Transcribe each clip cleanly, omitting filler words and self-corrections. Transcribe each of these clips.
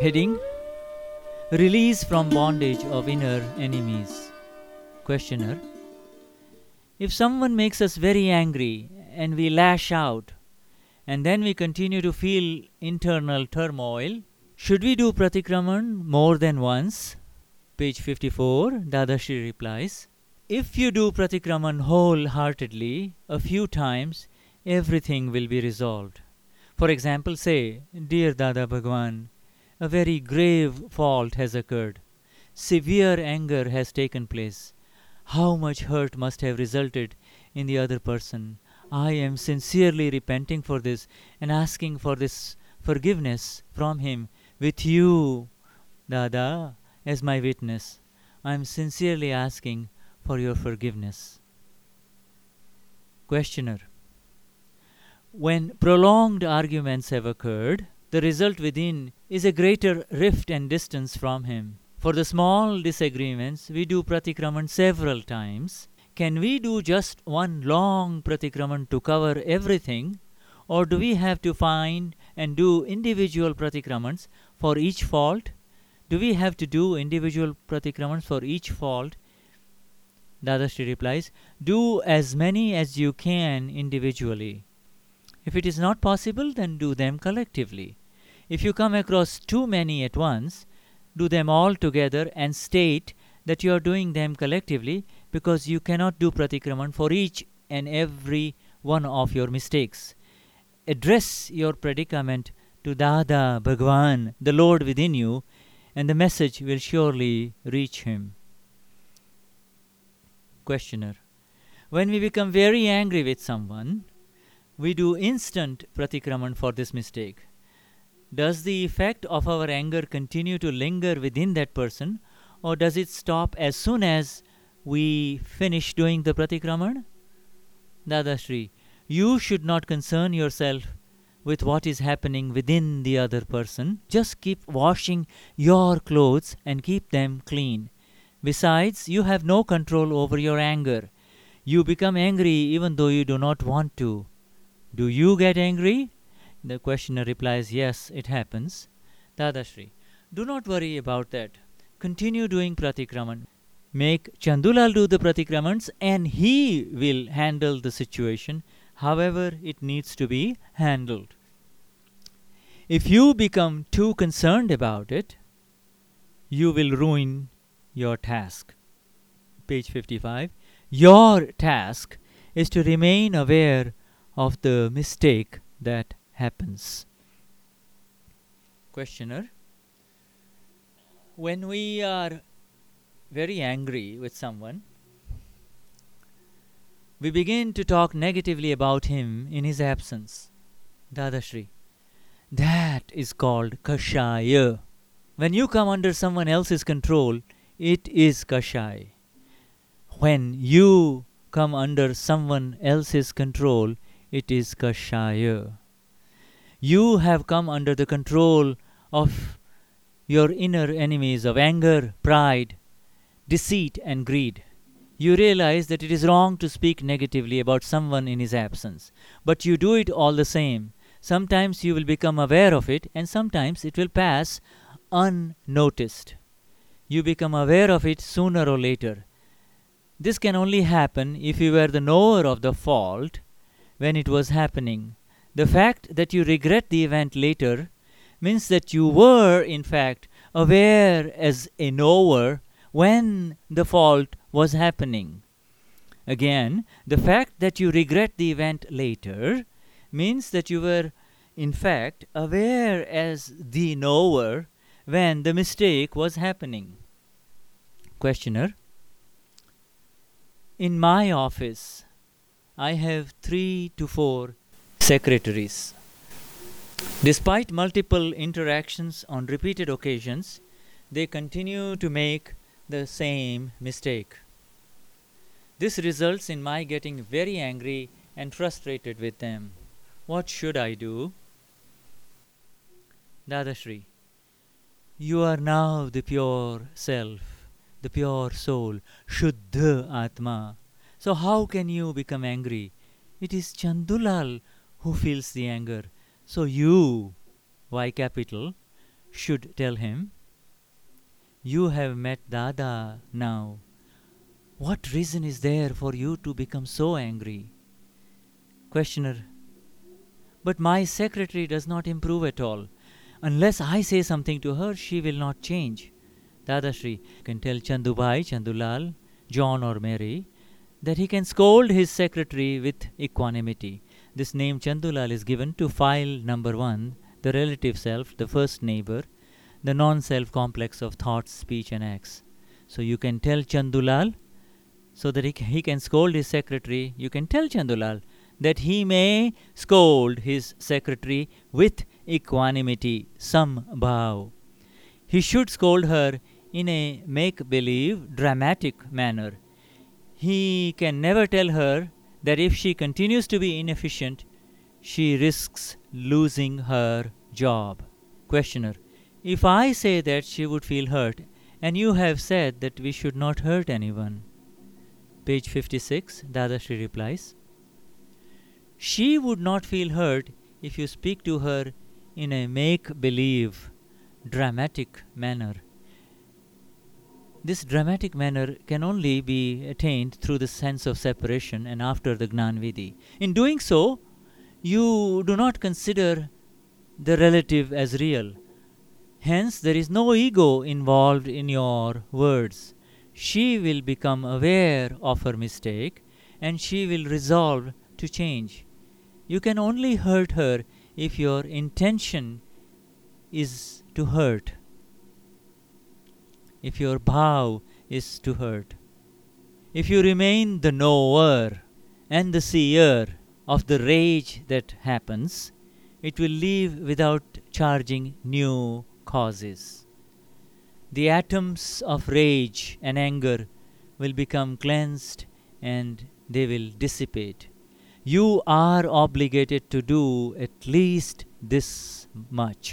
Heading: Release from bondage of inner enemies. Questioner: if someone makes us very angry and we lash out and then we continue to feel internal turmoil, should we do pratikraman more than once? Page 54, Dadashri replies, if you do pratikraman wholeheartedly a few times, everything will be resolved. For example, say, Dear Dada Bhagwan, a very grave fault has occurred. Severe anger has taken place. How much hurt must have resulted in the other person. I am sincerely repenting for this and asking for this forgiveness from him with you, Dada, as my witness. I am sincerely asking for your forgiveness. Questioner: when prolonged arguments have occurred, the result within is a greater rift and distance from him. For the small disagreements, we do pratikraman several times. Can we do just one long pratikraman to cover everything, or do we have to find and do individual pratikramans for each fault? Do we have to do individual pratikramans for each fault? Dadashri replies, do as many as you can individually. If it is not possible, then do them collectively. If you come across too many at once, do them all together and state that you are doing them collectively, because you cannot do pratikraman for each and every one of your mistakes. Address your predicament to Dada Bhagwan, the Lord within you, and the message will surely reach him. Questioner: when we become very angry with someone, we do instant pratikraman for this mistake. Does the effect of our anger continue to linger within that person, or does it stop as soon as we finish doing the pratikraman? Dadashri: you should not concern yourself with what is happening within the other person. Just keep washing your clothes and keep them clean. Besides, you have no control over your anger. You become angry even though you do not want to. Do you get angry? The questioner replies, yes, it happens. Dadashri: do not worry about that. Continue doing pratikraman. Make Chandulal do the pratikramans and he will handle the situation however it needs to be handled. If you become too concerned about it, you will ruin your task. Page 55. Your task is to remain aware of the mistake that happens. Questioner: when we are very angry with someone, we begin to talk negatively about him in his absence. Dadashri: that is called kashaya. When you come under someone else's control, it is kashaya. When you come under someone else's control, it is kashaya. You have come under the control of your inner enemies of anger, pride, deceit and greed. You realize that it is wrong to speak negatively about someone in his absence, but you do it all the same. Sometimes you will become aware of it, and sometimes it will pass unnoticed. You become aware of it sooner or later. This can only happen if you were the knower of the fault when it was happening. The fact that you regret the event later means that you were, in fact, aware as a knower when the fault was happening. Again, the fact that you regret the event later means that you were, in fact, aware as the knower when the mistake was happening. Questioner: in my office, I have 3 to 4 secretaries. Despite multiple interactions on repeated occasions, they continue to make the same mistake. This results in my getting very angry and frustrated with them. What should I do? Dadashri: you are now the pure self, the pure soul, Shuddha Atma. So how can you become angry? It is Chandulal who feels the anger. So you, Y capital, should tell him, "You have met Dada now. What reason is there for you to become so angry?" Questioner: "But my secretary does not improve at all. Unless I say something to her, she will not change." Dadashri: "You can tell Chandubai, Chandulal, John or Mary that he can scold his secretary with equanimity." This name Chandulal is given to file number 1, the relative self, the first neighbor, the non-self complex of thoughts, speech and acts. So you can tell Chandulal, so that he can scold his secretary. You can tell Chandulal that he may scold his secretary with equanimity, sambhav. He should scold her in a make-believe, dramatic manner. He can never tell her that if she continues to be inefficient, she risks losing her job. Questioner: "If I say that, she would feel hurt, and you have said that we should not hurt anyone." Page 56, Dadashri replies, "She would not feel hurt if you speak to her in a make-believe, dramatic manner. This dramatic manner can only be attained through the sense of separation and after the Gnanvidhi. In doing so, you do not consider the relative as real. Hence, there is no ego involved in your words. She will become aware of her mistake and she will resolve to change. You can only hurt her if your intention is to hurt, if your bhav is to hurt. If you remain the knower and the seer of the rage that happens, it will leave without charging new causes. The atoms of rage and anger will become cleansed and they will dissipate. You are obligated to do at least this much."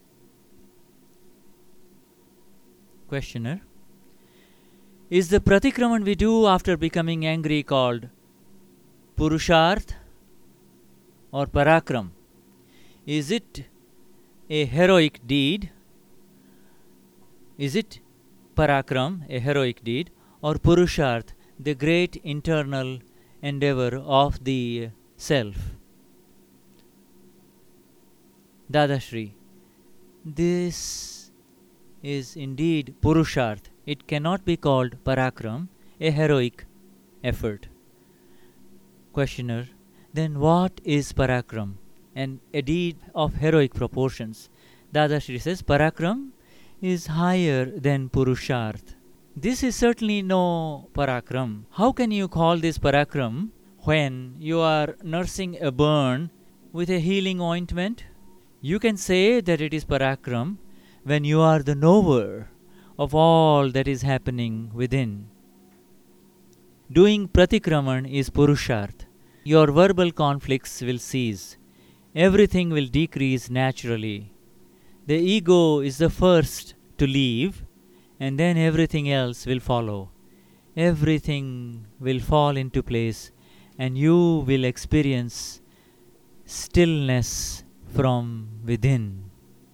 Questioner: "Is the pratikraman we do after becoming angry called purusharth or parakram? Is it a heroic deed? Is it parakram, a heroic deed, or purusharth, the great internal endeavor of the self?" Dadashri: "This is indeed purusharth. It cannot be called parakram, a heroic effort." Questioner: "Then what is parakram, and a deed of heroic proportions?" Dadashri says, "Parakram is higher than purusharth. This is certainly no parakram. How can you call this parakram when you are nursing a burn with a healing ointment? You can say that it is parakram when you are the knower of all that is happening within. Doing pratikraman is purusharth. Your verbal conflicts will cease. Everything will decrease naturally. The ego is the first to leave, and then everything else will follow. Everything will fall into place, and you will experience stillness from within.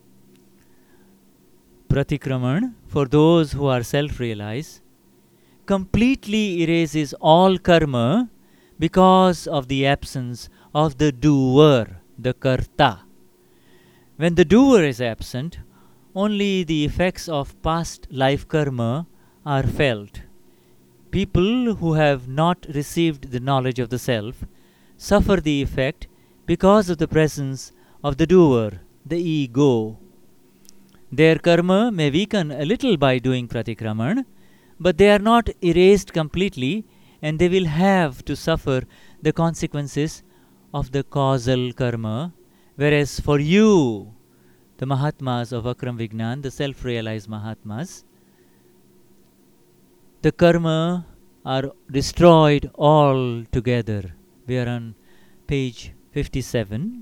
Pratikraman, for those who are self-realized, completely erases all karma because of the absence of the doer, the karta. When the doer is absent, only the effects of past life karma are felt. People who have not received the knowledge of the self suffer the effect because of the presence of the doer, the ego. Their karma may weaken a little by doing pratikraman, but they are not erased completely, and they will have to suffer the consequences of the causal karma. Whereas for you, the Mahatmas of Akram Vignan, the self-realized Mahatmas, the karma are destroyed altogether. We are on page 57.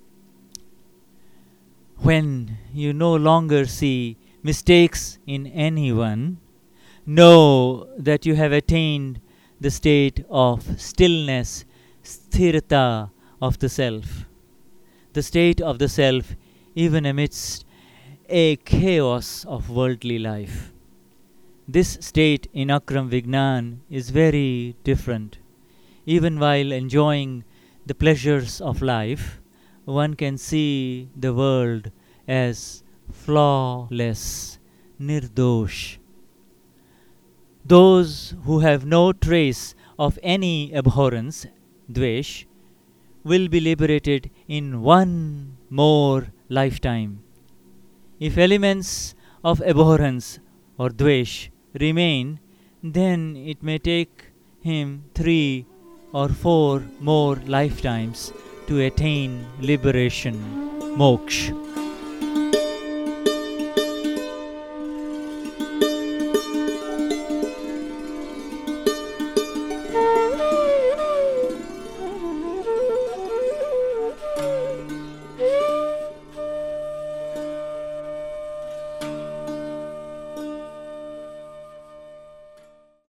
When you no longer see mistakes in anyone, know that you have attained the state of stillness, sthirata of the self. The state of the self, even amidst a chaos of worldly life. This state in Akram Vignan is very different. Even while enjoying the pleasures of life, one can see the world as flawless, nirdosh. Those who have no trace of any abhorrence, dvesh, will be liberated in one more lifetime. If elements of abhorrence or dvesh remain, then it may take him 3 or 4 more lifetimes to attain liberation, moksha.